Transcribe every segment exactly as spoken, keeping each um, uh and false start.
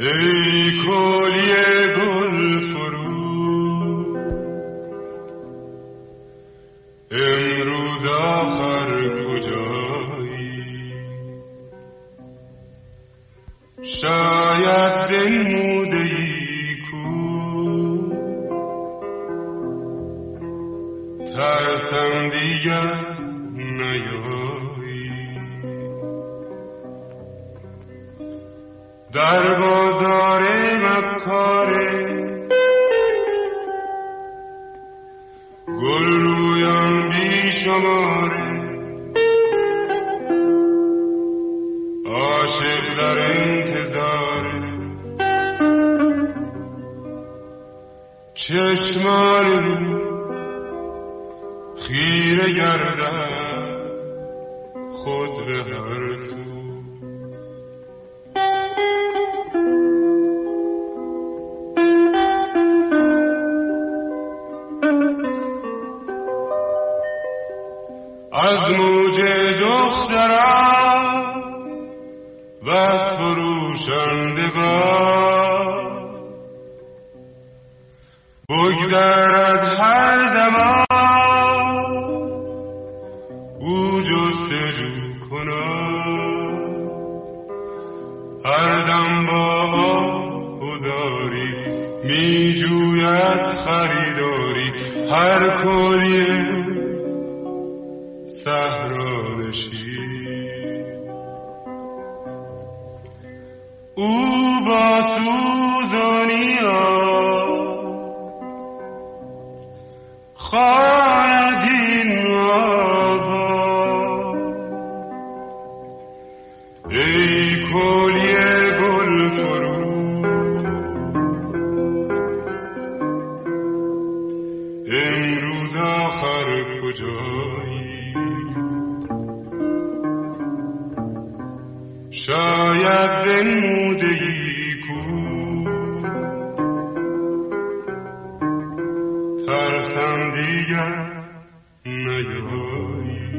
ای کلیه گل فرو، امروز آخر کجایی؟ شاید بنموده ای کو، ترسم دیگر نیایی. در بازار مکاره گل رویان بی شماره، عاشق در انتظاره، چشمان خیره گردد خود به هر سو. از موج دختران و فروشندگان بگذرد هر زمان، او جستجو کند هر دم با آهوزاری، می جوید خریداری هر کلیه صحرانشین. او با سوزنیا خواند این آوا، ای کلیه گل فرو، امروز آخر کجایی؟ شاید بنموده ای کو، ترسم دیگر نیایی.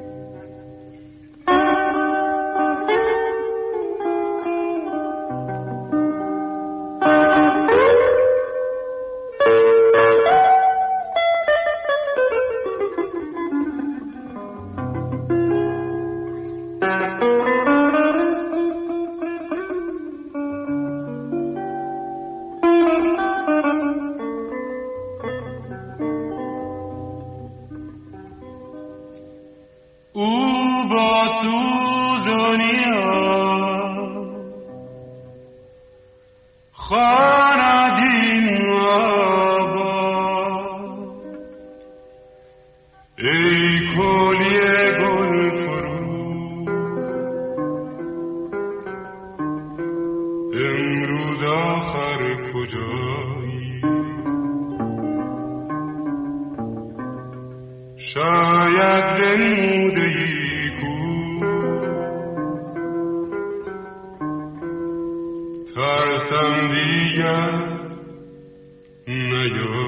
او با سوزنیا خواند این آوا، ای کلیه گل فرو، امروز آخر کجایی؟ شاید بنموده ای کو، ترسم دیگر نیایی.